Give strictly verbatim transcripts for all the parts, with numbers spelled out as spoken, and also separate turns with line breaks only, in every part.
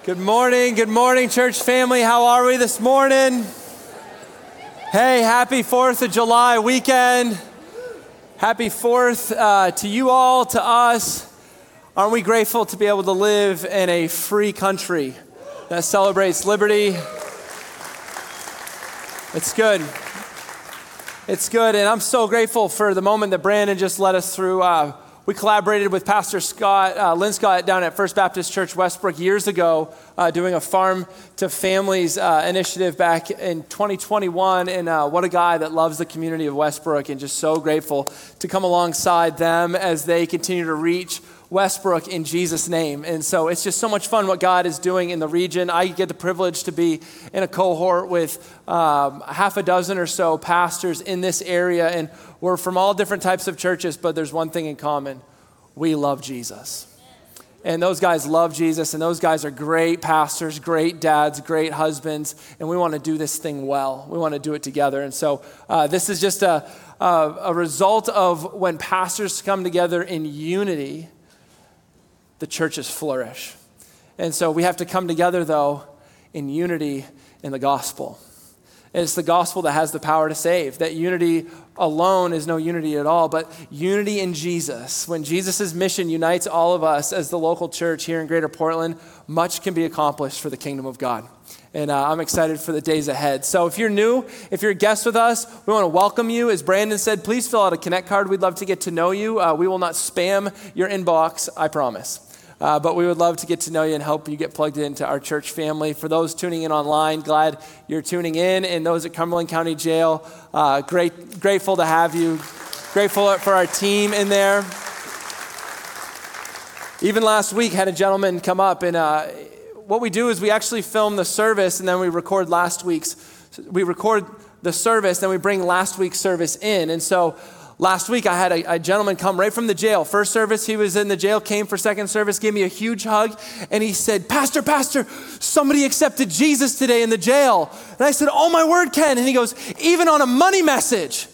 Good morning, good morning, church family. How are we this morning? Hey, happy fourth of July weekend. Happy fourth uh, to you all, to us. Aren't we grateful to be able to live in a free country that celebrates liberty? It's good. It's good, and I'm so grateful for the moment that Brandon just led us through. Uh, we collaborated with Pastor Scott, uh, Lynn Scott down at First Baptist Church Westbrook years ago, uh, doing a Farm to Families uh, initiative back in twenty twenty-one, and uh, what a guy that loves the community of Westbrook, and just so grateful to come alongside them as they continue to reach Westbrook in Jesus' name. And so it's just so much fun what God is doing in the region. I get the privilege to be in a cohort with um, half a dozen or so pastors in this area, and we're from all different types of churches, but there's one thing in common. We love Jesus. And those guys love Jesus, and those guys are great pastors, great dads, great husbands, and we want to do this thing well. We want to do it together. And so uh, this is just a, a, a result of when pastors come together in unity, the churches flourish. And so we have to come together, though, in unity in the gospel. And it's the gospel that has the power to save. That unity alone is no unity at all, but unity in Jesus. When Jesus' mission unites all of us as the local church here in Greater Portland, much can be accomplished for the kingdom of God. And uh, I'm excited for the days ahead. So if you're new, if you're a guest with us, we want to welcome you. As Brandon said, please fill out a Connect card. We'd love to get to know you. Uh, we will not spam your inbox, I promise. Uh, but we would love to get to know you and help you get plugged into our church family. For those tuning in online, glad you're tuning in. And those at Cumberland County Jail, uh, great, grateful to have you. Grateful for our team in there. Even last week, had a gentleman come up, and uh, what we do is we actually film the service, and then we record last week's. We record the service, then we bring last week's service in. And so last week, I had a, a gentleman come right from the jail. First service, he was in the jail, came for second service, gave me a huge hug, and he said, Pastor, Pastor, somebody accepted Jesus today in the jail. And I said, oh my word, Ken. And he goes, even on a money message.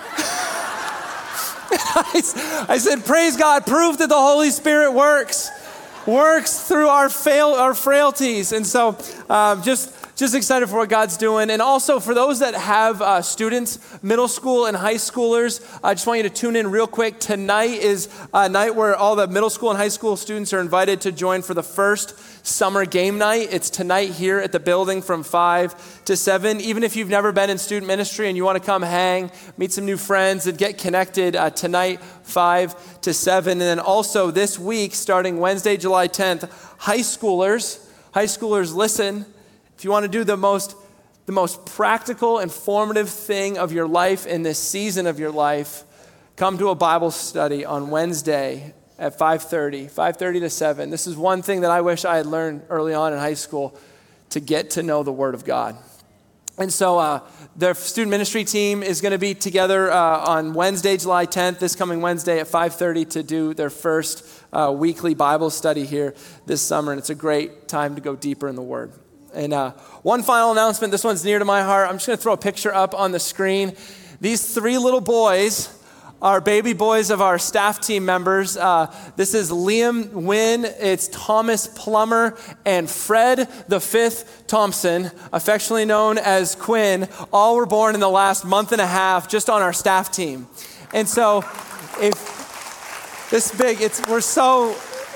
I, I said, praise God, proof that the Holy Spirit works, works through our fail, our frailties. And so um, just Just excited for what God's doing. And also for those that have uh, students, middle school and high schoolers, I just want you to tune in real quick. Tonight is a night where all the middle school and high school students are invited to join for the first summer game night. It's tonight here at the building from five to seven. Even if you've never been in student ministry and you want to come hang, meet some new friends and get connected, uh, tonight, five to seven. And then also this week, starting Wednesday, July tenth, high schoolers, high schoolers, listen. If you want to do the most, the most practical and formative thing of your life in this season of your life, come to a Bible study on Wednesday at five thirty, five thirty to seven. This is one thing that I wish I had learned early on in high school, to get to know the Word of God. And so uh, the student ministry team is going to be together uh, on Wednesday, July tenth, this coming Wednesday at five thirty to do their first uh, weekly Bible study here this summer. And it's a great time to go deeper in the Word. And uh, one final announcement, this one's near to my heart. I'm just going to throw a picture up on the screen. These three little boys are baby boys of our staff team members. Uh, this is Liam Wynn, it's Thomas Plummer, and Fred the Fifth Thompson, affectionately known as Quinn. All were born in the last month and a half just on our staff team. And so if this big, it's we're so...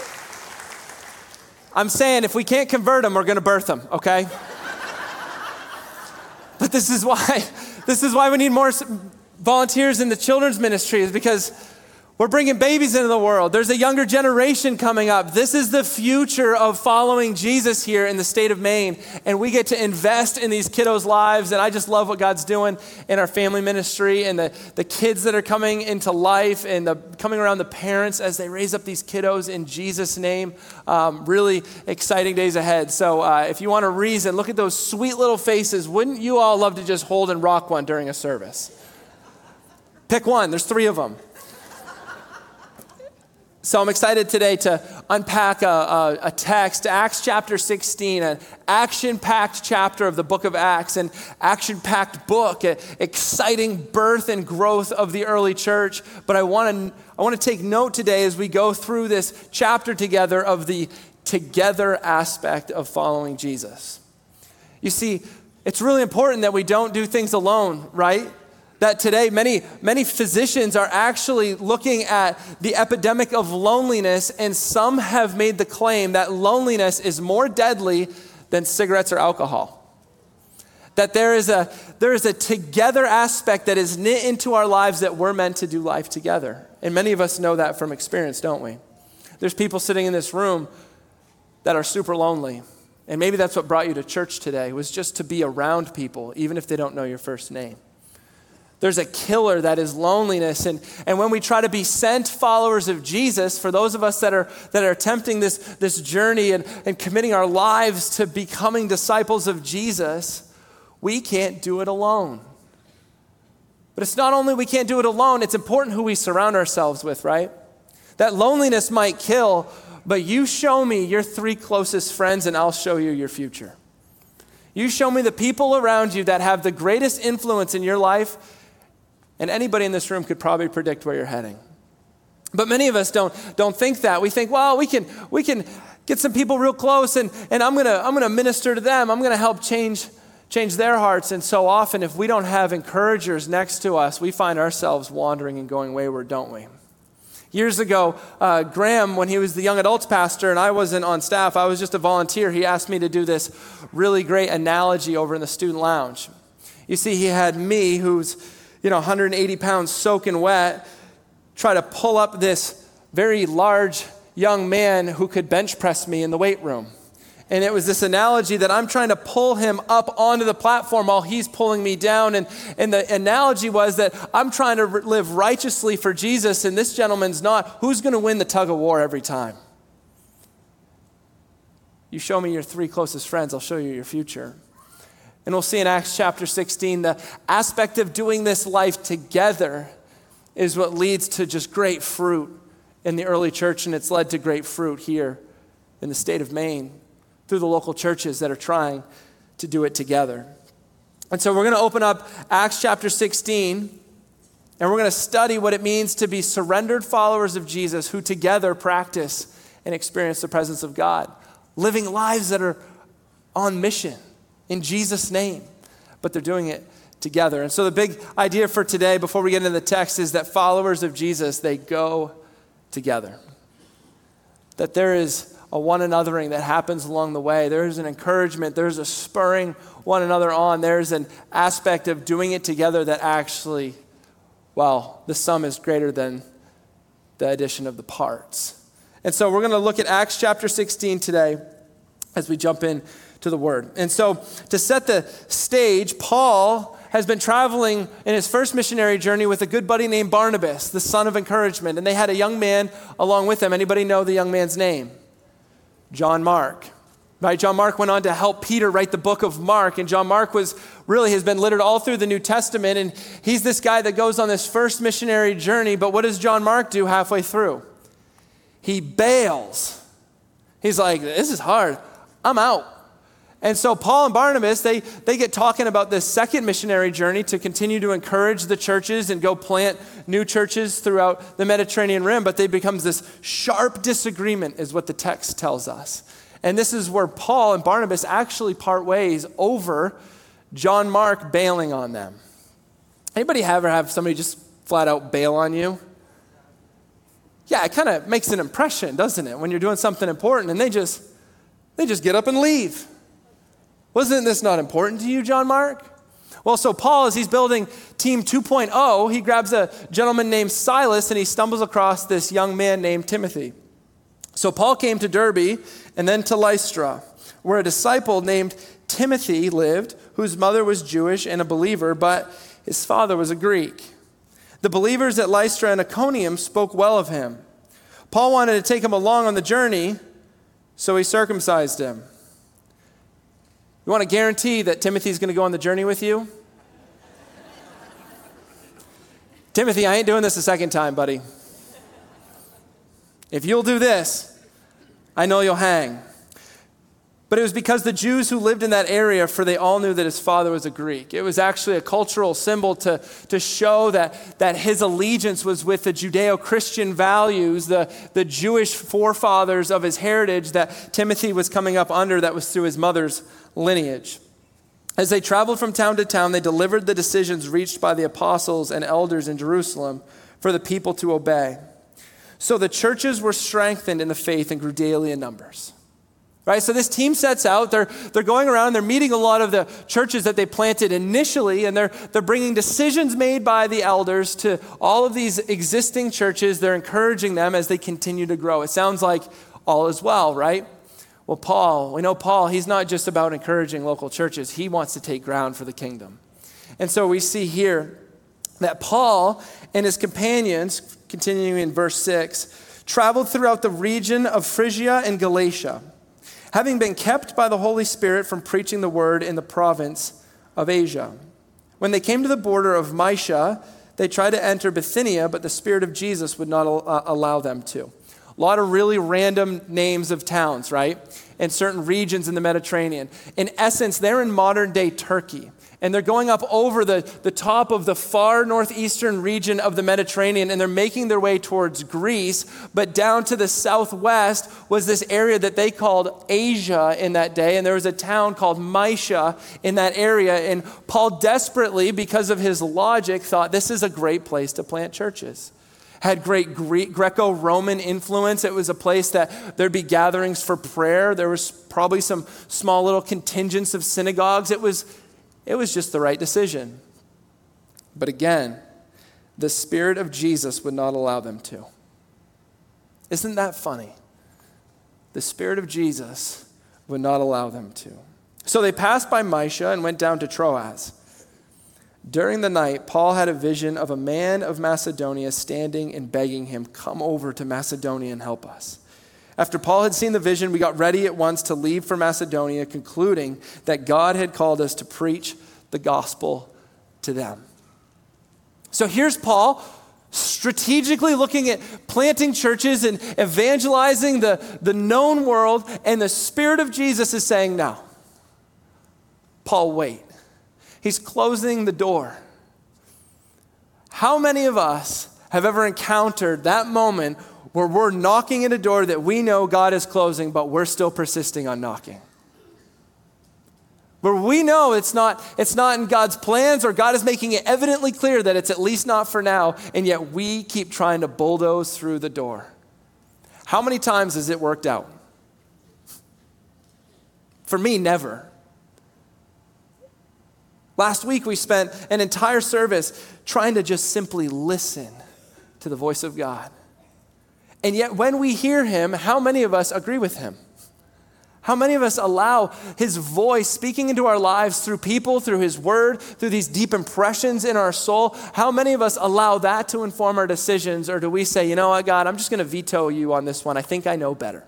I'm saying if we can't convert them, we're going to birth them, okay? But this is why, this is why we need more volunteers in the children's ministry, is because we're bringing babies into the world. There's a younger generation coming up. This is the future of following Jesus here in the state of Maine, and we get to invest in these kiddos' lives, and I just love what God's doing in our family ministry and the, the kids that are coming into life and the coming around the parents as they raise up these kiddos in Jesus' name. Um, really exciting days ahead. So uh, if you want a reason, look at those sweet little faces. Wouldn't you all love to just hold and rock one during a service? Pick one. There's three of them. So I'm excited today to unpack a, a, a text, Acts chapter sixteen, an action-packed chapter of the book of Acts, an action-packed book, an exciting birth and growth of the early church. But I want to I want to take note today as we go through this chapter together of the together aspect of following Jesus. You see, it's really important that we don't do things alone, right? That today many, many physicians are actually looking at the epidemic of loneliness, and some have made the claim that loneliness is more deadly than cigarettes or alcohol. That there is a there is a together aspect that is knit into our lives that we're meant to do life together. And many of us know that from experience, don't we? There's people sitting in this room that are super lonely. And maybe that's what brought you to church today, was just to be around people, even if they don't know your first name. There's a killer that is loneliness. And, and when we try to be sent followers of Jesus, for those of us that are that are attempting this, this journey and, and committing our lives to becoming disciples of Jesus, we can't do it alone. But it's not only we can't do it alone, it's important who we surround ourselves with, right? That loneliness might kill, but you show me your three closest friends and I'll show you your future. You show me the people around you that have the greatest influence in your life, and anybody in this room could probably predict where you're heading. But many of us don't, don't think that. We think, well, we can we can get some people real close and, and I'm gonna I'm gonna minister to them. I'm gonna help change change their hearts. And so often if we don't have encouragers next to us, we find ourselves wandering and going wayward, don't we? Years ago, uh, Graham, when he was the young adults pastor and I wasn't on staff, I was just a volunteer, he asked me to do this really great analogy over in the student lounge. You see, he had me, who's, you know, one hundred eighty pounds soaking wet, try to pull up this very large young man who could bench press me in the weight room. And it was this analogy that I'm trying to pull him up onto the platform while he's pulling me down. And, and the analogy was that I'm trying to live righteously for Jesus and this gentleman's not. Who's going to win the tug of war every time? You show me your three closest friends, I'll show you your future. And we'll see in Acts chapter sixteen, the aspect of doing this life together is what leads to just great fruit in the early church, and it's led to great fruit here in the state of Maine, through the local churches that are trying to do it together. And so we're going to open up Acts chapter sixteen, and we're going to study what it means to be surrendered followers of Jesus who together practice and experience the presence of God, living lives that are on mission in Jesus' name, but they're doing it together. And so the big idea for today, before we get into the text, is that followers of Jesus, they go together. That there is a one anothering that happens along the way. There's an encouragement. There's a spurring one another on. There's an aspect of doing it together that actually, well, the sum is greater than the addition of the parts. And so we're going to look at Acts chapter sixteen today as we jump in to the word. And so to set the stage, Paul has been traveling in his first missionary journey with a good buddy named Barnabas, the son of encouragement. And they had a young man along with them. Anybody know the young man's name? John Mark. Right? John Mark went on to help Peter write the book of Mark. And John Mark was really has been littered all through the New Testament. And he's this guy that goes on this first missionary journey. But what does John Mark do halfway through? He bails. He's like, this is hard. I'm out. And so Paul and Barnabas, they, they get talking about this second missionary journey to continue to encourage the churches and go plant new churches throughout the Mediterranean rim, but they becomes this sharp disagreement is what the text tells us. And this is where Paul and Barnabas actually part ways over John Mark bailing on them. Anybody ever have somebody just flat out bail on you? Yeah, it kind of makes an impression, doesn't it, when you're doing something important and they just they just get up and leave. Wasn't this not important to you, John Mark? Well, so Paul, as he's building Team two point oh, he grabs a gentleman named Silas and he stumbles across this young man named Timothy. So Paul came to Derbe and then to Lystra, where a disciple named Timothy lived, whose mother was Jewish and a believer, but his father was a Greek. The believers at Lystra and Iconium spoke well of him. Paul wanted to take him along on the journey, so he circumcised him. You want to guarantee that Timothy's going to go on the journey with you? Timothy, I ain't doing this a second time, buddy. If you'll do this, I know you'll hang. But it was because the Jews who lived in that area, for they all knew that his father was a Greek. It was actually a cultural symbol to, to show that, that his allegiance was with the Judeo-Christian values, the, the Jewish forefathers of his heritage that Timothy was coming up under, that was through his mother's lineage. As they traveled from town to town, they delivered the decisions reached by the apostles and elders in Jerusalem for the people to obey. So the churches were strengthened in the faith and grew daily in numbers. Right, so this team sets out, they're, they're going around, and they're meeting a lot of the churches that they planted initially, and they're, they're bringing decisions made by the elders to all of these existing churches. They're encouraging them as they continue to grow. It sounds like all is well, right? Well, Paul, we know Paul, he's not just about encouraging local churches. He wants to take ground for the kingdom. And so we see here that Paul and his companions, continuing in verse six, traveled throughout the region of Phrygia and Galatia, having been kept by the Holy Spirit from preaching the word in the province of Asia. When they came to the border of Mysia, they tried to enter Bithynia, but the Spirit of Jesus would not allow them to. A lot of really random names of towns, right? In certain regions in the Mediterranean. In essence, they're in modern day Turkey. And they're going up over the, the top of the far northeastern region of the Mediterranean, and they're making their way towards Greece. But down to the southwest was this area that they called Asia in that day. And there was a town called Mysia in that area. And Paul desperately, because of his logic, thought this is a great place to plant churches. Had great Greek, Greco-Roman influence. It was a place that there'd be gatherings for prayer. There was probably some small little contingents of synagogues. It was It was just the right decision. But again, the Spirit of Jesus would not allow them to. Isn't that funny? The Spirit of Jesus would not allow them to. So they passed by Mysia and went down to Troas. During the night, Paul had a vision of a man of Macedonia standing and begging him, "Come over to Macedonia and help us." After Paul had seen the vision, we got ready at once to leave for Macedonia, concluding that God had called us to preach the gospel to them. So here's Paul strategically looking at planting churches and evangelizing the, the known world, and the Spirit of Jesus is saying, "No. Paul, wait." He's closing the door. How many of us have ever encountered that moment where we're knocking at a door that we know God is closing, but we're still persisting on knocking? Where we know it's not, it's not in God's plans, or God is making it evidently clear that it's at least not for now, and yet we keep trying to bulldoze through the door. How many times has it worked out? For me, never. Last week we spent an entire service trying to just simply listen to the voice of God. And yet when we hear him, how many of us agree with him? How many of us allow his voice speaking into our lives through people, through his word, through these deep impressions in our soul? How many of us allow that to inform our decisions? Or do we say, "You know what, God, I'm just going to veto you on this one. I think I know better."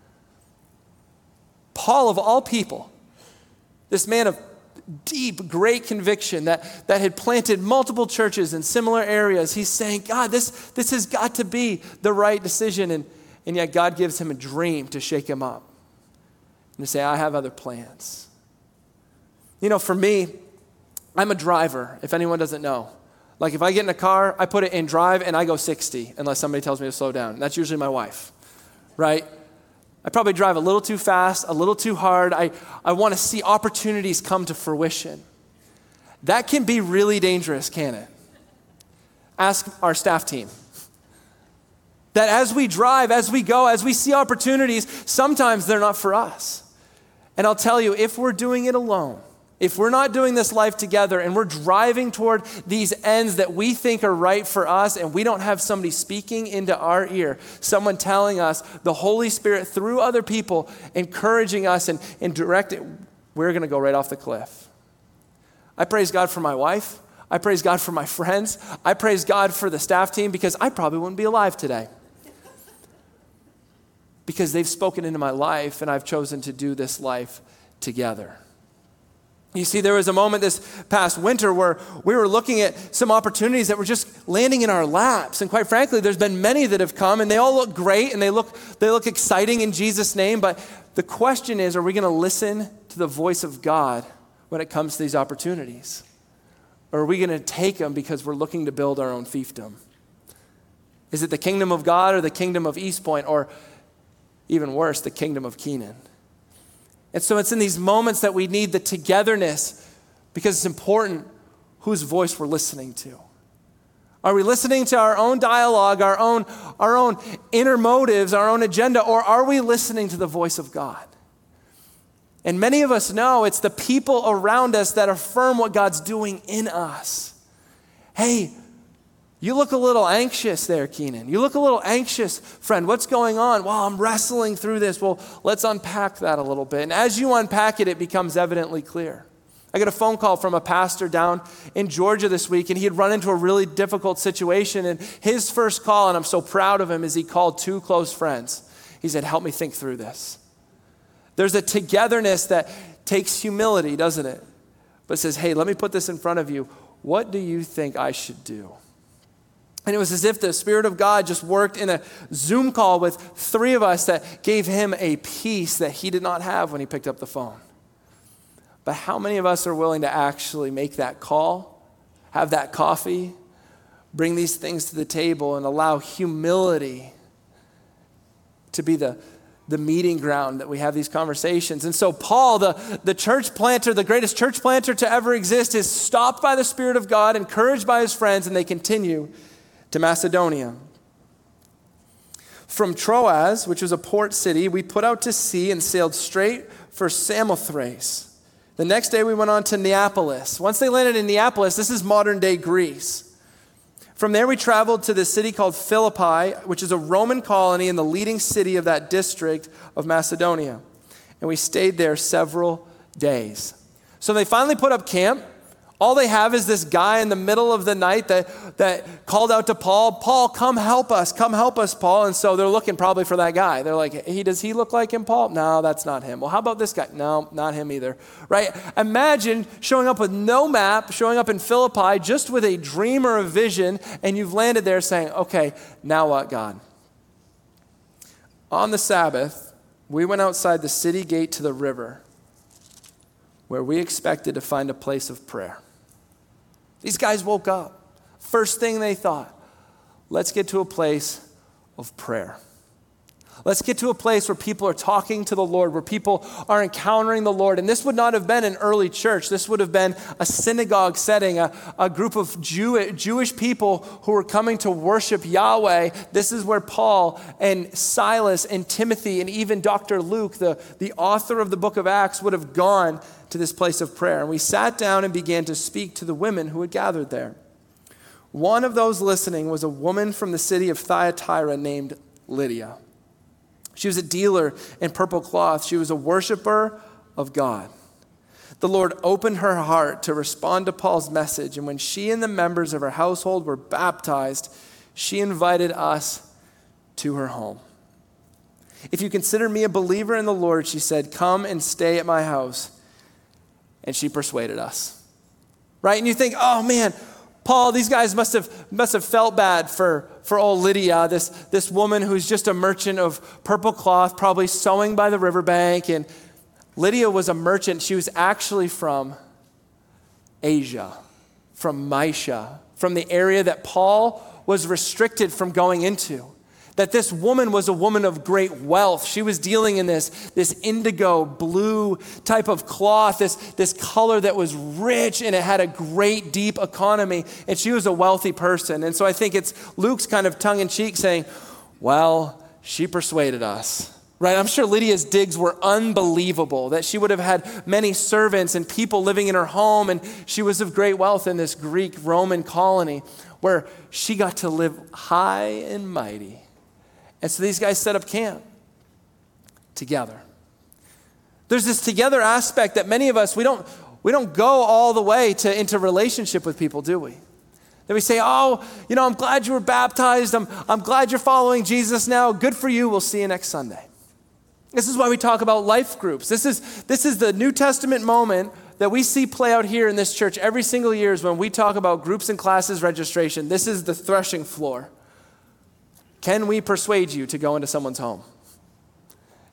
Paul, of all people, this man of deep, great conviction that, that had planted multiple churches in similar areas, he's saying, "God, this, this has got to be the right decision." And, and yet God gives him a dream to shake him up and to say, "I have other plans." You know, for me, I'm a driver, if anyone doesn't know. Like if I get in a car, I put it in drive and I go sixty unless somebody tells me to slow down. That's usually my wife, right? I probably drive a little too fast, a little too hard. I, I want to see opportunities come to fruition. That can be really dangerous, can't it? Ask our staff team. That as we drive, as we go, as we see opportunities, sometimes they're not for us. And I'll tell you, if we're doing it alone, if we're not doing this life together and we're driving toward these ends that we think are right for us, and we don't have somebody speaking into our ear, someone telling us, the Holy Spirit through other people, encouraging us and, and directing, we're going to go right off the cliff. I praise God for my wife. I praise God for my friends. I praise God for the staff team, because I probably wouldn't be alive today. Because they've spoken into my life and I've chosen to do this life together. You see, there was a moment this past winter where we were looking at some opportunities that were just landing in our laps. And quite frankly, there's been many that have come, and they all look great and they look they look exciting in Jesus' name. But the question is, are we going to listen to the voice of God when it comes to these opportunities? Or are we going to take them because we're looking to build our own fiefdom? Is it the kingdom of God or the kingdom of East Point, or even worse, the kingdom of Kenan? And so it's in these moments that we need the togetherness, because it's important whose voice we're listening to. Are we listening to our own dialogue, our own, our own inner motives, our own agenda, or are we listening to the voice of God? And many of us know it's the people around us that affirm what God's doing in us. Hey, you look a little anxious there, Kenan. You look a little anxious, friend. What's going on? Well, I'm wrestling through this. Well, let's unpack that a little bit. And as you unpack it, it becomes evidently clear. I got a phone call from a pastor down in Georgia this week, and he had run into a really difficult situation. And his first call, and I'm so proud of him, is he called two close friends. He said, help me think through this. There's a togetherness that takes humility, doesn't it? But says, hey, let me put this in front of you. What do you think I should do? And it was as if the Spirit of God just worked in a Zoom call with three of us that gave him a peace that he did not have when he picked up the phone. But how many of us are willing to actually make that call, have that coffee, bring these things to the table, and allow humility to be the, the meeting ground that we have these conversations? And so Paul, the, the church planter, the greatest church planter to ever exist, is stopped by the Spirit of God, encouraged by his friends, and they continue to Macedonia. From Troas, which was a port city, we put out to sea and sailed straight for Samothrace. The next day we went on to Neapolis. Once they landed in Neapolis, this is modern day Greece. From there we traveled to the city called Philippi, which is a Roman colony in the leading city of that district of Macedonia. And we stayed there several days. So they finally put up camp. All they have is this guy in the middle of the night that, that called out to Paul, Paul, come help us, come help us, Paul. And so they're looking probably for that guy. They're like, hey, does he look like him, Paul? No, that's not him. Well, how about this guy? No, not him either, right? Imagine showing up with no map, showing up in Philippi just with a dream or a vision, and you've landed there saying, okay, now what, God? On the Sabbath, we went outside the city gate to the river, where we expected to find a place of prayer. These guys woke up. First thing they thought, let's get to a place of prayer. Let's get to a place where people are talking to the Lord, where people are encountering the Lord. And this would not have been an early church. This would have been a synagogue setting, a, a group of Jew, Jewish people who were coming to worship Yahweh. This is where Paul and Silas and Timothy and even Doctor Luke, the, the author of the book of Acts, would have gone to this place of prayer. And we sat down and began to speak to the women who had gathered there. One of those listening was a woman from the city of Thyatira named Lydia. She was a dealer in purple cloth. She was a worshiper of God. The Lord opened her heart to respond to Paul's message, and when she and the members of her household were baptized, she invited us to her home. If you consider me a believer in the Lord, she said, come and stay at my house. And she persuaded us. Right? And you think, oh man, Paul, these guys must have must have felt bad for, for old Lydia, this, this woman who's just a merchant of purple cloth, probably sewing by the riverbank. And Lydia was a merchant. She was actually from Asia, from Mysia, from the area that Paul was restricted from going into. That this woman was a woman of great wealth. She was dealing in this, this indigo blue type of cloth, this, this color that was rich, and it had a great deep economy, and she was a wealthy person. And so I think it's Luke's kind of tongue-in-cheek saying, well, she persuaded us. Right? I'm sure Lydia's digs were unbelievable, that she would have had many servants and people living in her home, and she was of great wealth in this Greek Roman colony where she got to live high and mighty. And so these guys set up camp together. There's this together aspect that many of us, we don't, we don't go all the way to into relationship with people, do we? That we say, oh, you know, I'm glad you were baptized. I'm, I'm glad you're following Jesus now. Good for you. We'll see you next Sunday. This is why we talk about life groups. This is, this is the New Testament moment that we see play out here in this church every single year is when we talk about groups and classes registration. This is the threshing floor. Can we persuade you to go into someone's home?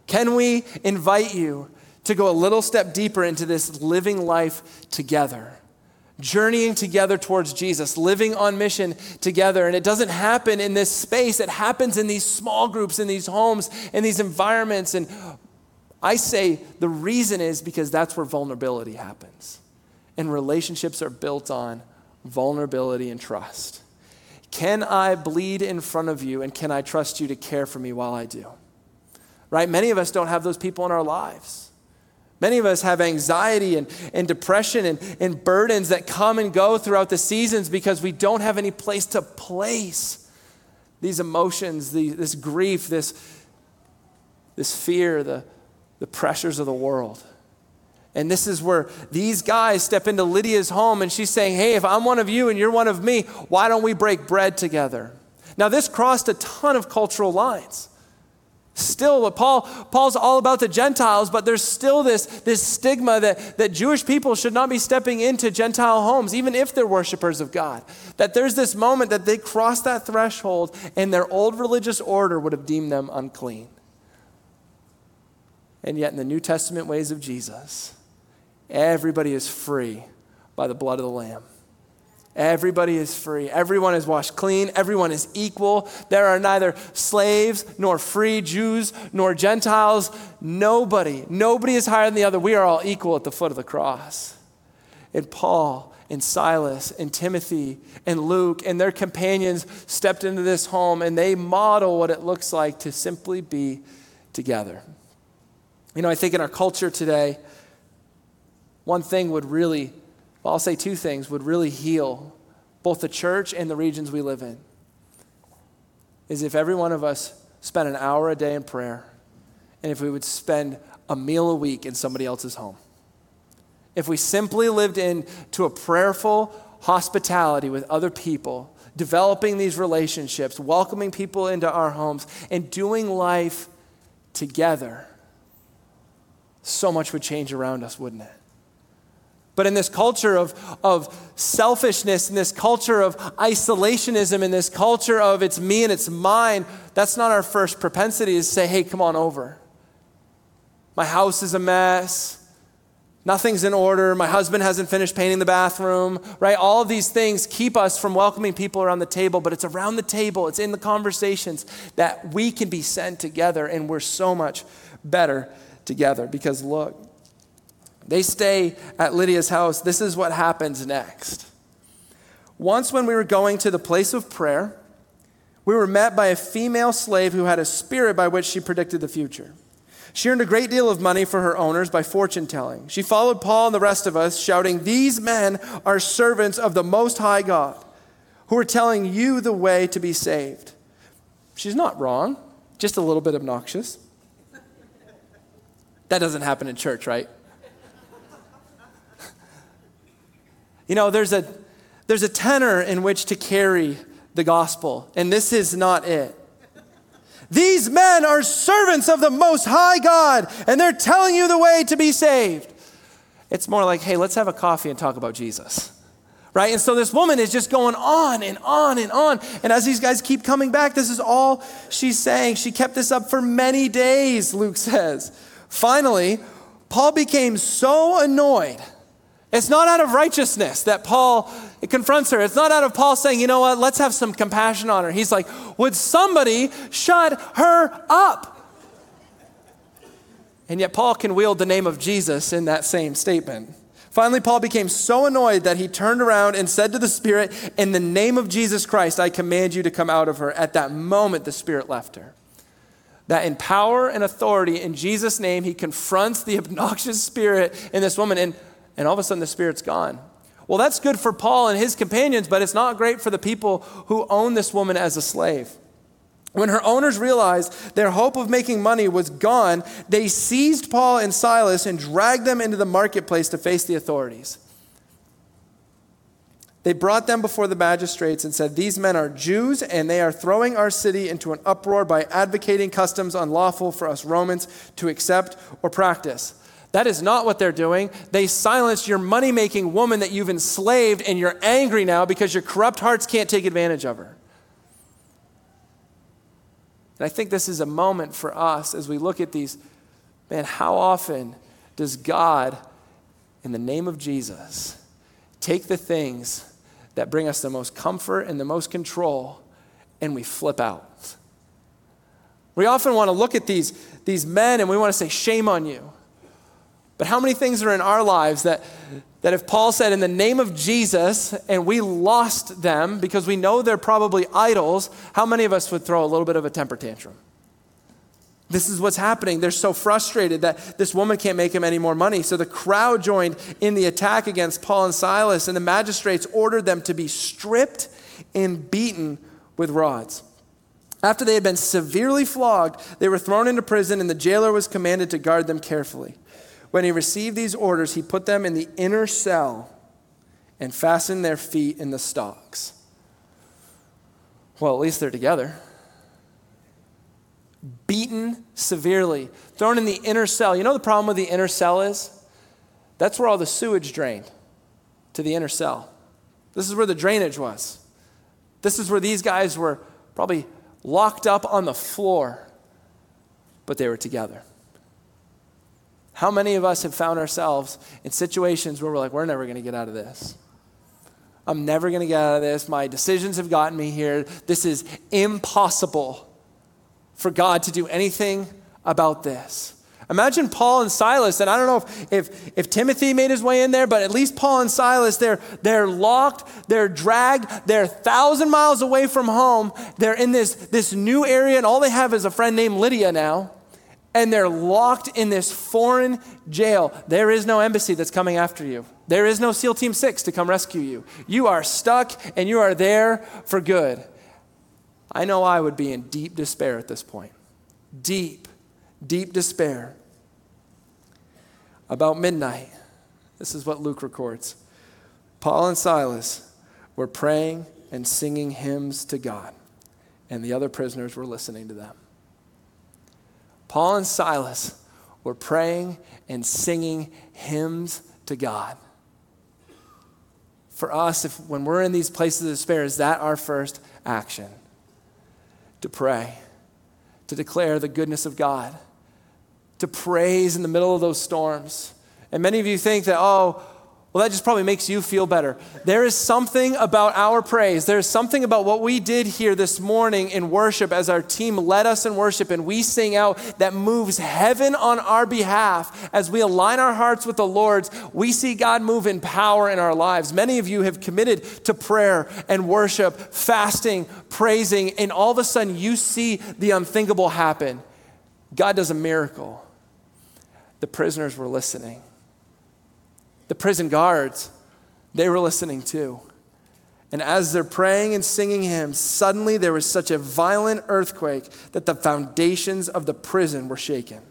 Can we invite you to go a little step deeper into this living life together? Journeying together towards Jesus, living on mission together. And it doesn't happen in this space. It happens in these small groups, in these homes, in these environments. And I say the reason is because that's where vulnerability happens. And relationships are built on vulnerability and trust. Can I bleed in front of you, and can I trust you to care for me while I do? Right? Many of us don't have those people in our lives. Many of us have anxiety and, and depression and, and burdens that come and go throughout the seasons because we don't have any place to place these emotions, the, this grief, this, this fear, the, the pressures of the world. And this is where these guys step into Lydia's home, and she's saying, hey, if I'm one of you and you're one of me, why don't we break bread together? Now, this crossed a ton of cultural lines. Still, Paul, Paul's all about the Gentiles, but there's still this, this stigma that, that Jewish people should not be stepping into Gentile homes, even if they're worshipers of God. That there's this moment that they cross that threshold and their old religious order would have deemed them unclean. And yet in the New Testament ways of Jesus, everybody is free by the blood of the Lamb. Everybody is free. Everyone is washed clean. Everyone is equal. There are neither slaves nor free, Jews nor Gentiles. Nobody, nobody is higher than the other. We are all equal at the foot of the cross. And Paul and Silas and Timothy and Luke and their companions stepped into this home, and they model what it looks like to simply be together. You know, I think in our culture today, one thing would really, well, I'll say two things, would really heal both the church and the regions we live in, is if every one of us spent an hour a day in prayer, and if we would spend a meal a week in somebody else's home. If we simply lived into a prayerful hospitality with other people, developing these relationships, welcoming people into our homes, and doing life together, so much would change around us, wouldn't it? But in this culture of, of selfishness, in this culture of isolationism, in this culture of it's me and it's mine, that's not our first propensity to say, hey, come on over. My house is a mess. Nothing's in order. My husband hasn't finished painting the bathroom, right? All of these things keep us from welcoming people around the table, but it's around the table, it's in the conversations that we can be sent together, and we're so much better together. Because look, they stay at Lydia's house. This is what happens next. Once when we were going to the place of prayer, we were met by a female slave who had a spirit by which she predicted the future. She earned a great deal of money for her owners by fortune telling. She followed Paul and the rest of us, shouting, "These men are servants of the Most High God, who are telling you the way to be saved." She's not wrong, just a little bit obnoxious. That doesn't happen in church, right? You know, there's a there's a tenor in which to carry the gospel, and this is not it. These men are servants of the Most High God, and they're telling you the way to be saved. It's more like, hey, let's have a coffee and talk about Jesus, right? And so this woman is just going on and on and on. And as these guys keep coming back, this is all she's saying. She kept this up for many days, Luke says. Finally, Paul became so annoyed. It's not out of righteousness that Paul confronts her. It's not out of Paul saying, you know what, let's have some compassion on her. He's like, would somebody shut her up? And yet Paul can wield the name of Jesus in that same statement. Finally, Paul became so annoyed that he turned around and said to the spirit, "In the name of Jesus Christ, I command you to come out of her." At that moment, the spirit left her. That in power and authority, in Jesus' name, he confronts the obnoxious spirit in this woman, and And all of a sudden the spirit's gone. Well, that's good for Paul and his companions, but it's not great for the people who own this woman as a slave. When her owners realized their hope of making money was gone, they seized Paul and Silas and dragged them into the marketplace to face the authorities. They brought them before the magistrates and said, "These men are Jews, and they are throwing our city into an uproar by advocating customs unlawful for us Romans to accept or practice." That is not what they're doing. They silenced your money-making woman that you've enslaved, and you're angry now because your corrupt hearts can't take advantage of her. And I think this is a moment for us as we look at these Man, how often does God, in the name of Jesus, take the things that bring us the most comfort and the most control, and we flip out? We often want to look at these, these men and we want to say, shame on you. But how many things are in our lives that, that if Paul said in the name of Jesus and we lost them because we know they're probably idols, how many of us would throw a little bit of a temper tantrum? This is what's happening. They're so frustrated that this woman can't make him any more money. So the crowd joined in the attack against Paul and Silas, and the magistrates ordered them to be stripped and beaten with rods. After they had been severely flogged, they were thrown into prison, and the jailer was commanded to guard them carefully. When he received these orders, he put them in the inner cell and fastened their feet in the stocks. Well, at least they're together. Beaten severely, thrown in the inner cell. You know the problem with the inner cell is? That's where all the sewage drained, to the inner cell. This is where the drainage was. This is where these guys were probably locked up on the floor, but they were together. How many of us have found ourselves in situations where we're like, we're never going to get out of this. I'm never going to get out of this. My decisions have gotten me here. This is impossible for God to do anything about this. Imagine Paul and Silas, and I don't know if, if, if Timothy made his way in there, but at least Paul and Silas, they're, they're locked, they're dragged, they're a thousand miles away from home. They're in this, this new area, and all they have is a friend named Lydia now, and they're locked in this foreign jail. There is no embassy that's coming after you. There is no SEAL Team six to come rescue you. You are stuck, and you are there for good. I know I would be in deep despair at this point. Deep, deep despair. About midnight, this is what Luke records. Paul and Silas were praying and singing hymns to God, and the other prisoners were listening to them. Paul and Silas were praying and singing hymns to God. For us, if when we're in these places of despair, is that our first action? To pray, to declare the goodness of God, to praise in the middle of those storms. And many of you think that, oh, well, that just probably makes you feel better. There is something about our praise. There's something about what we did here this morning in worship as our team led us in worship and we sing out that moves heaven on our behalf. As we align our hearts with the Lord's, we see God move in power in our lives. Many of you have committed to prayer and worship, fasting, praising, and all of a sudden you see the unthinkable happen. God does a miracle. The prisoners were listening. The prison guards, they were listening too. And as they're praying and singing hymns, suddenly there was such a violent earthquake that the foundations of the prison were shaken.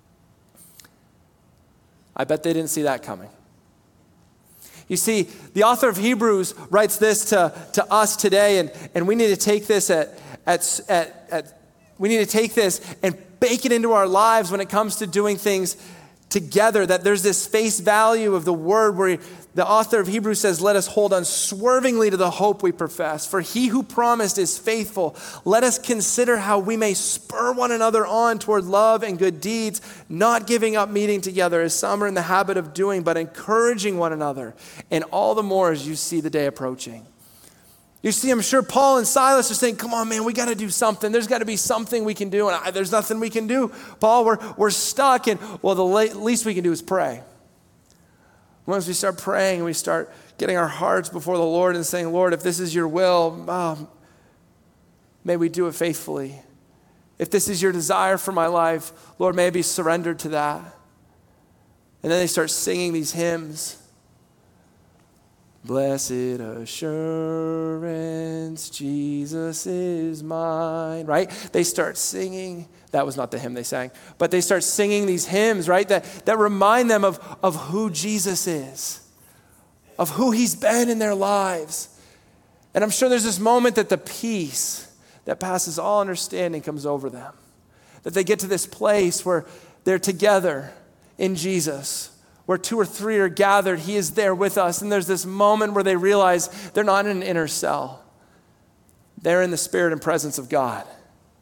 I bet they didn't see that coming. You see, the author of Hebrews writes this to, to us today, and, and we need to take this at, at, at, at we need to take this and bake it into our lives when it comes to doing things together, that there's this face value of the word where he, the author of Hebrews says, let us hold unswervingly to the hope we profess. For he who promised is faithful. Let us consider how we may spur one another on toward love and good deeds, not giving up meeting together as some are in the habit of doing, but encouraging one another, and all the more as you see the day approaching. You see, I'm sure Paul and Silas are saying, come on, man, we got to do something. There's got to be something we can do. And I, there's nothing we can do. Paul, we're, we're stuck. And well, the la- least we can do is pray. Once we start praying and we start getting our hearts before the Lord and saying, Lord, if this is your will, oh, may we do it faithfully. If this is your desire for my life, Lord, may I be surrendered to that. And then they start singing these hymns. Blessed assurance, Jesus is mine, right? They start singing. That was not the hymn they sang, but they start singing these hymns, right? That, that remind them of, of who Jesus is, of who he's been in their lives. And I'm sure there's this moment that the peace that passes all understanding comes over them. That they get to this place where they're together in Jesus, where two or three are gathered, he is there with us. And there's this moment where they realize they're not in an inner cell. They're in the spirit and presence of God.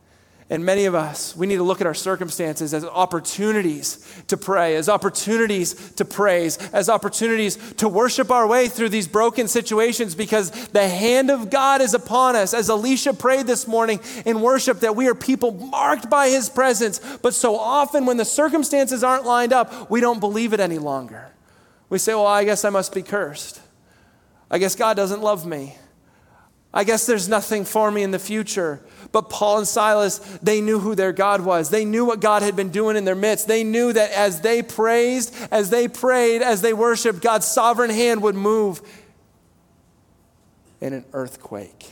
And many of us, we need to look at our circumstances as opportunities to pray, as opportunities to praise, as opportunities to worship our way through these broken situations, because the hand of God is upon us. As Alicia prayed this morning in worship, that we are people marked by his presence. But so often when the circumstances aren't lined up, we don't believe it any longer. We say, well, I guess I must be cursed. I guess God doesn't love me. I guess there's nothing for me in the future. But Paul and Silas, they knew who their God was. They knew what God had been doing in their midst. They knew that as they praised, as they prayed, as they worshiped, God's sovereign hand would move in an earthquake.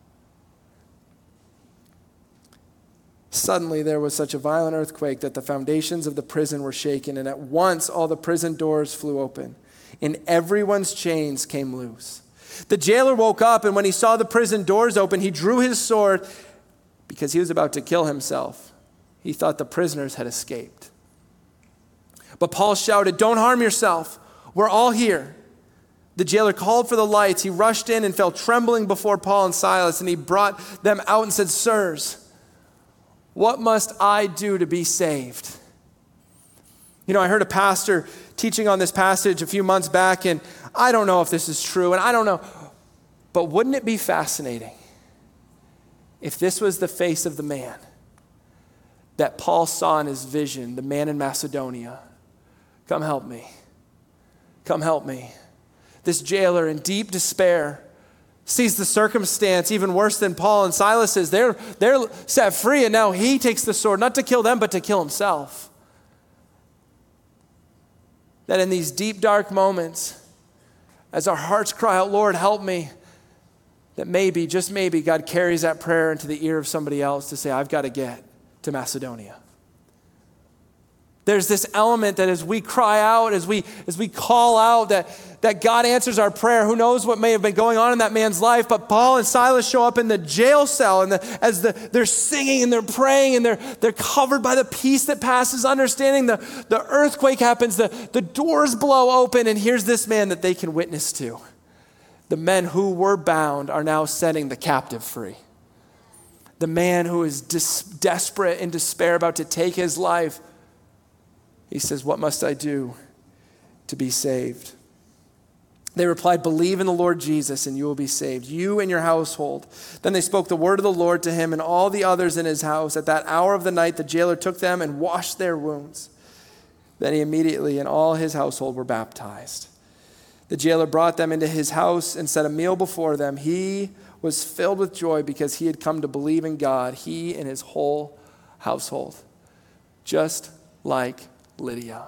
Suddenly there was such a violent earthquake that the foundations of the prison were shaken, and at once all the prison doors flew open, and everyone's chains came loose. The jailer woke up, and when he saw the prison doors open, he drew his sword because he was about to kill himself. He thought the prisoners had escaped. But Paul shouted, "Don't harm yourself. We're all here." The jailer called for the lights. He rushed in and fell trembling before Paul and Silas, and he brought them out and said, "Sirs, what must I do to be saved?" You know, I heard a pastor teaching on this passage a few months back, and I don't know if this is true, and I don't know, but wouldn't it be fascinating if this was the face of the man that Paul saw in his vision, the man in Macedonia? Come help me. Come help me. This jailer in deep despair sees the circumstance even worse than Paul and Silas is. They're, they're set free, and now he takes the sword, not to kill them, but to kill himself. That in these deep, dark moments, as our hearts cry out, "Lord, help me," that maybe, just maybe, God carries that prayer into the ear of somebody else to say, "I've got to get to Macedonia." There's this element that as we cry out, as we as we call out, that, that God answers our prayer. Who knows what may have been going on in that man's life, but Paul and Silas show up in the jail cell, and the, as the, they're singing and they're praying, and they're, they're covered by the peace that passes understanding. The, the earthquake happens, the, the doors blow open, and here's this man that they can witness to. The men who were bound are now setting the captive free. The man who is dis- desperate in despair, about to take his life, he says, "What must I do to be saved?" They replied, "Believe in the Lord Jesus and you will be saved, you and your household." Then they spoke the word of the Lord to him and all the others in his house. At that hour of the night, the jailer took them and washed their wounds. Then he immediately and all his household were baptized. The jailer brought them into his house and set a meal before them. He was filled with joy because he had come to believe in God, he and his whole household, just like Lydia.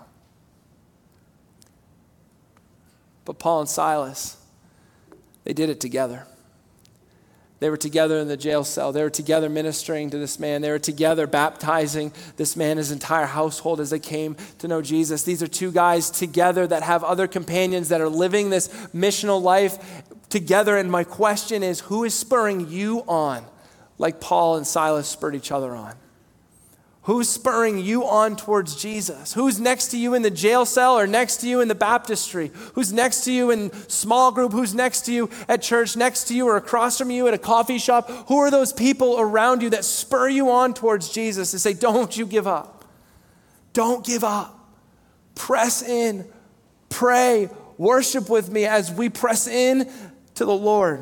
But Paul and Silas, they did it together. They were together in the jail cell. They were together ministering to this man. They were together baptizing this man, his entire household, as they came to know Jesus. These are two guys together that have other companions that are living this missional life together. And my question is, who is spurring you on like Paul and Silas spurred each other on? Who's spurring you on towards Jesus? Who's next to you in the jail cell or next to you in the baptistry? Who's next to you in small group? Who's next to you at church, next to you or across from you at a coffee shop? Who are those people around you that spur you on towards Jesus to say, don't you give up. Don't give up. Press in, pray, worship with me as we press in to the Lord.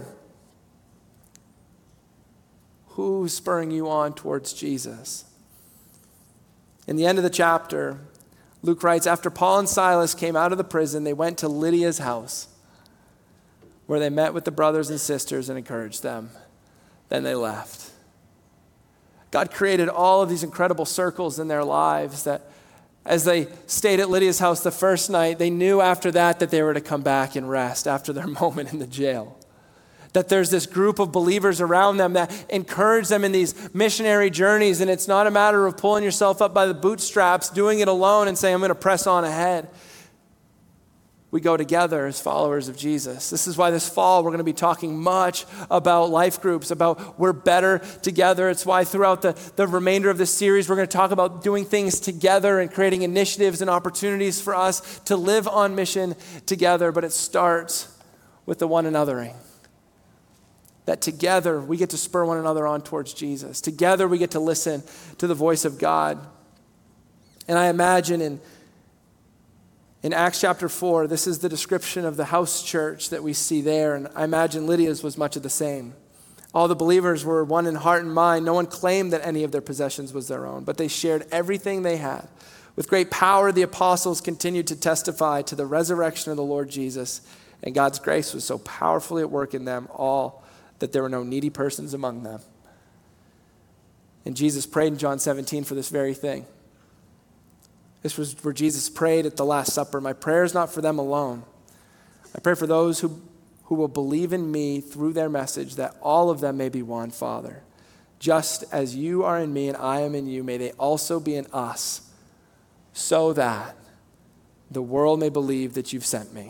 Who's spurring you on towards Jesus? In the end of the chapter, Luke writes, after Paul and Silas came out of the prison, they went to Lydia's house, where they met with the brothers and sisters and encouraged them. Then they left. God created all of these incredible circles in their lives that as they stayed at Lydia's house the first night, they knew after that that they were to come back and rest after their moment in the jail. That there's this group of believers around them that encourage them in these missionary journeys, and it's not a matter of pulling yourself up by the bootstraps, doing it alone and saying, I'm going to press on ahead. We go together as followers of Jesus. This is why this fall we're going to be talking much about life groups, about we're better together. It's why throughout the, the remainder of this series we're going to talk about doing things together and creating initiatives and opportunities for us to live on mission together. But it starts with the one anothering. that together we get to spur one another on towards Jesus. Together we get to listen to the voice of God. And I imagine in, in Acts chapter four, this is the description of the house church that we see there. And I imagine Lydia's was much of the same. All the believers were one in heart and mind. No one claimed that any of their possessions was their own, but they shared everything they had. With great power, the apostles continued to testify to the resurrection of the Lord Jesus, and God's grace was so powerfully at work in them all that there were no needy persons among them. And Jesus prayed in John seventeen for this very thing. This was where Jesus prayed at the Last Supper. My prayer is not for them alone. I pray for those who, who will believe in me through their message, that all of them may be one, Father. Just as you are in me and I am in you, may they also be in us, so that the world may believe that you've sent me.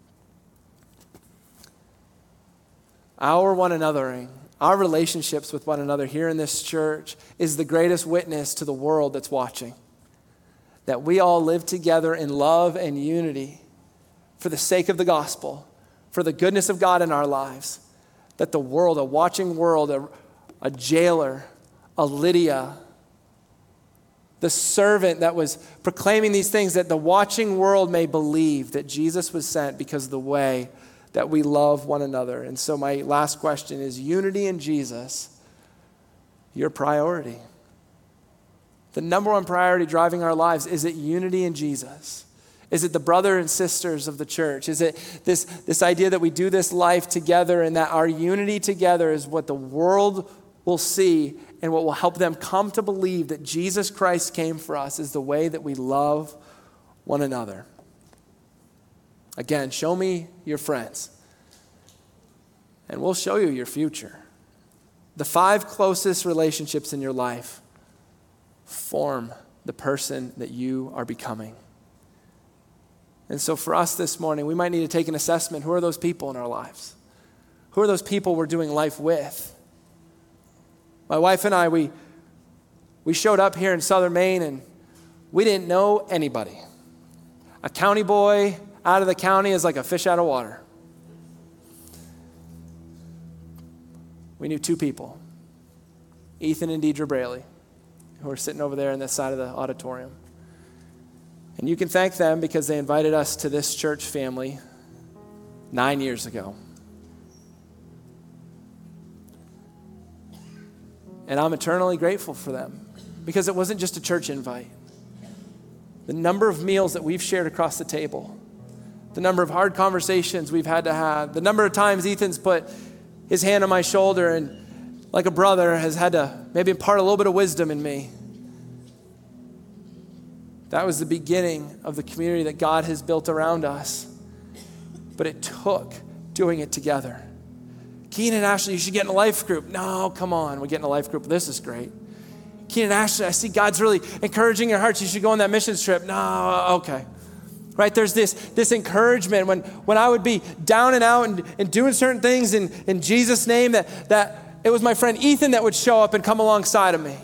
Our one anothering, our relationships with one another here in this church is the greatest witness to the world that's watching. That we all live together in love and unity for the sake of the gospel, for the goodness of God in our lives. That the world, a watching world, a, a jailer, a Lydia, the servant that was proclaiming these things, that the watching world may believe that Jesus was sent because of the way that we love one another. And so my last question is, unity in Jesus your priority? The number one priority driving our lives, is it unity in Jesus? Is it the brother and sisters of the church? Is it this, this idea that we do this life together and that our unity together is what the world will see and what will help them come to believe that Jesus Christ came for us, is the way that we love one another? Again, show me your friends, and we'll show you your future. The five closest relationships in your life form the person that you are becoming. And so for us this morning, we might need to take an assessment. Who are those people in our lives? Who are those people we're doing life with? My wife and I, we, we showed up here in Southern Maine, and we didn't know anybody. A county boy out of the county is like a fish out of water. We knew two people, Ethan and Deidre Braley, who are sitting over there on this side of the auditorium. And you can thank them because they invited us to this church family nine years ago. And I'm eternally grateful for them because it wasn't just a church invite. The number of meals that we've shared across the table, the number of hard conversations we've had to have, the number of times Ethan's put his hand on my shoulder and like a brother has had to maybe impart a little bit of wisdom in me. That was the beginning of the community that God has built around us. But it took doing it together. Keenan and Ashley, you should get in a life group. No, come on, we get in a life group. This is great. Keenan and Ashley, I see God's really encouraging your hearts. You should go on that missions trip. No, okay. Right, there's this, this encouragement when, when I would be down and out and, and doing certain things in, in Jesus' name, that, that it was my friend Ethan that would show up and come alongside of me.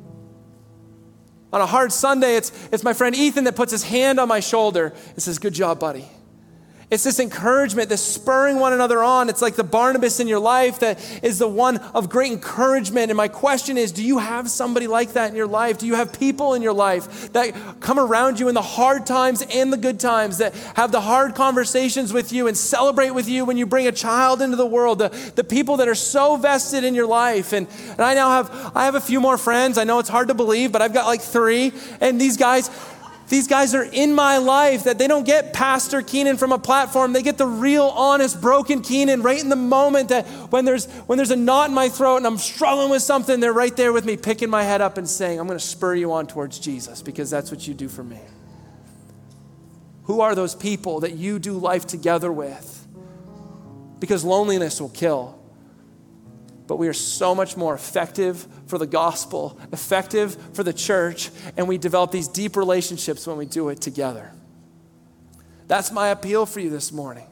On a hard Sunday, it's, it's my friend Ethan that puts his hand on my shoulder and says, good job, buddy. It's this encouragement, this spurring one another on. It's like the Barnabas in your life that is the one of great encouragement. And my question is, do you have somebody like that in your life? Do you have people in your life that come around you in the hard times and the good times, that have the hard conversations with you and celebrate with you when you bring a child into the world? The, the people that are so vested in your life. And, and I now have, I have a few more friends. I know it's hard to believe, but I've got like three. And these guys... These guys are in my life, that they don't get Pastor Keenan from a platform. They get the real, honest, broken Keenan right in the moment, that when there's when there's a knot in my throat and I'm struggling with something, they're right there with me, picking my head up and saying, I'm going to spur you on towards Jesus because that's what you do for me. Who are those people that you do life together with? Because loneliness will kill. But we are so much more effective for the gospel, effective for the church, and we develop these deep relationships when we do it together. That's my appeal for you this morning.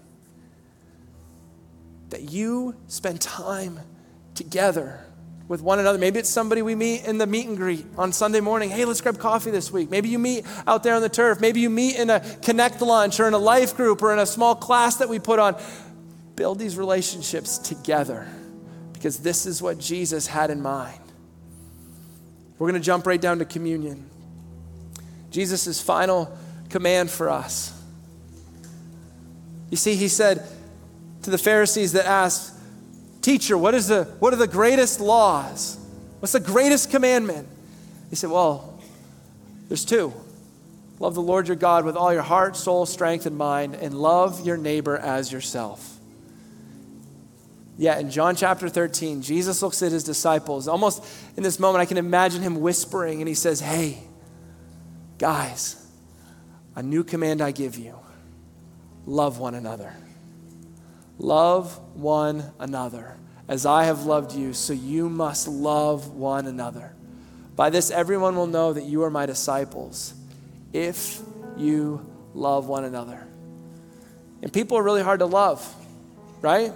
That you spend time together with one another. Maybe it's somebody we meet in the meet and greet on Sunday morning. Hey, let's grab coffee this week. Maybe you meet out there on the turf. Maybe you meet in a Connect lunch or in a life group or in a small class that we put on. Build these relationships together, because this is what Jesus had in mind. We're going to jump right down to communion. Jesus' final command for us. You see, he said to the Pharisees that asked, "Teacher, what is the what are the greatest laws? What's the greatest commandment?" He said, well, there's two. Love the Lord your God with all your heart, soul, strength, and mind, and love your neighbor as yourself. Yeah, in John chapter thirteen, Jesus looks at his disciples. Almost in this moment, I can imagine him whispering, and he says, hey, guys, a new command I give you. Love one another. Love one another. As I have loved you, so you must love one another. By this, everyone will know that you are my disciples, if you love one another. And people are really hard to love, right?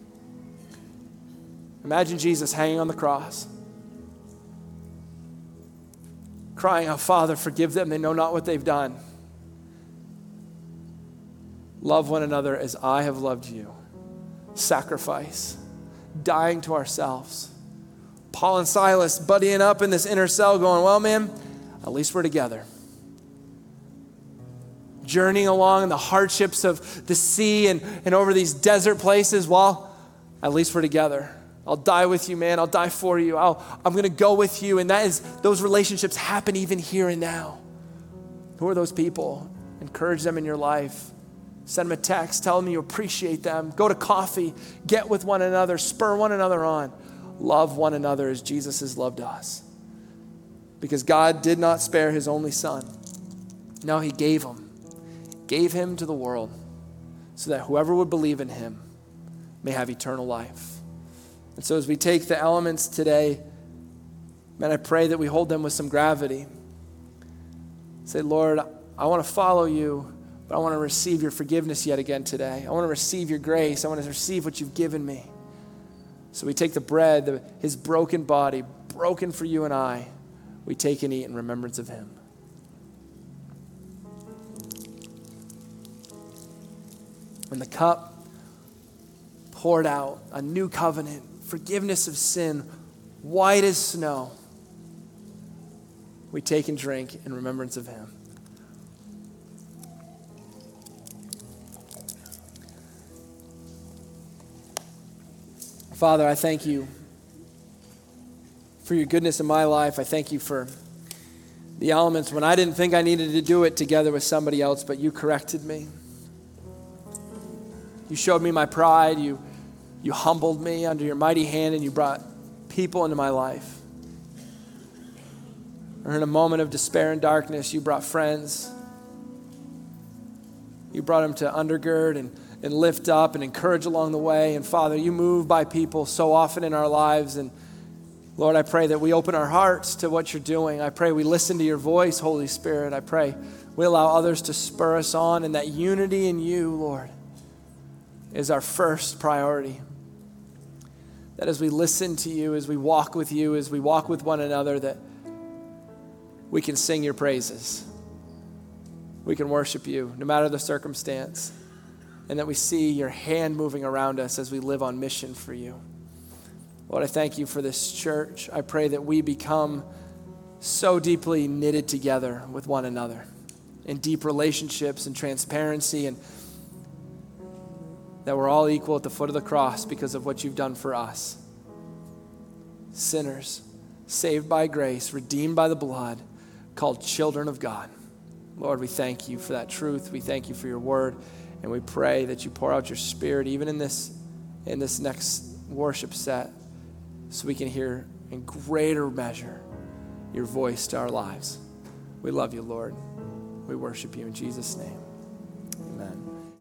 Imagine Jesus hanging on the cross, crying out, Father, forgive them. They know not what they've done. Love one another as I have loved you. Sacrifice, dying to ourselves. Paul and Silas buddying up in this inner cell going, well, man, at least we're together. Journeying along in the hardships of the sea and, and over these desert places, well, at least we're together. I'll die with you, man. I'll die for you. I'll, I'm going to go with you. And that is, those relationships happen even here and now. Who are those people? Encourage them in your life. Send them a text. Tell them you appreciate them. Go to coffee. Get with one another. Spur one another on. Love one another as Jesus has loved us. Because God did not spare his only son. No, he gave him. Gave him to the world so that whoever would believe in him may have eternal life. And so as we take the elements today, man, I pray that we hold them with some gravity. Say, Lord, I want to follow you, but I want to receive your forgiveness yet again today. I want to receive your grace. I want to receive what you've given me. So we take the bread, the, his broken body, broken for you and I. We take and eat in remembrance of him. And the cup poured out, a new covenant, forgiveness of sin, white as snow. We take and drink in remembrance of him. Father, I thank you for your goodness in my life. I thank you for the elements when I didn't think I needed to do it together with somebody else, but you corrected me. You showed me my pride. You, you humbled me under your mighty hand, and you brought people into my life. Or in a moment of despair and darkness, you brought friends. You brought them to undergird and, and lift up and encourage along the way. And Father, you move by people so often in our lives. And Lord, I pray that we open our hearts to what you're doing. I pray we listen to your voice, Holy Spirit. I pray we allow others to spur us on, and that unity in you, Lord, is our first priority. That as we listen to you, as we walk with you, as we walk with one another, that we can sing your praises. We can worship you no matter the circumstance. And that we see your hand moving around us as we live on mission for you. Lord, I thank you for this church. I pray that we become so deeply knitted together with one another in deep relationships and transparency, and that we're all equal at the foot of the cross because of what you've done for us. Sinners, saved by grace, redeemed by the blood, called children of God. Lord, we thank you for that truth. We thank you for your word. And we pray that you pour out your spirit even in this, in this next worship set, so we can hear in greater measure your voice to our lives. We love you, Lord. We worship you in Jesus' name.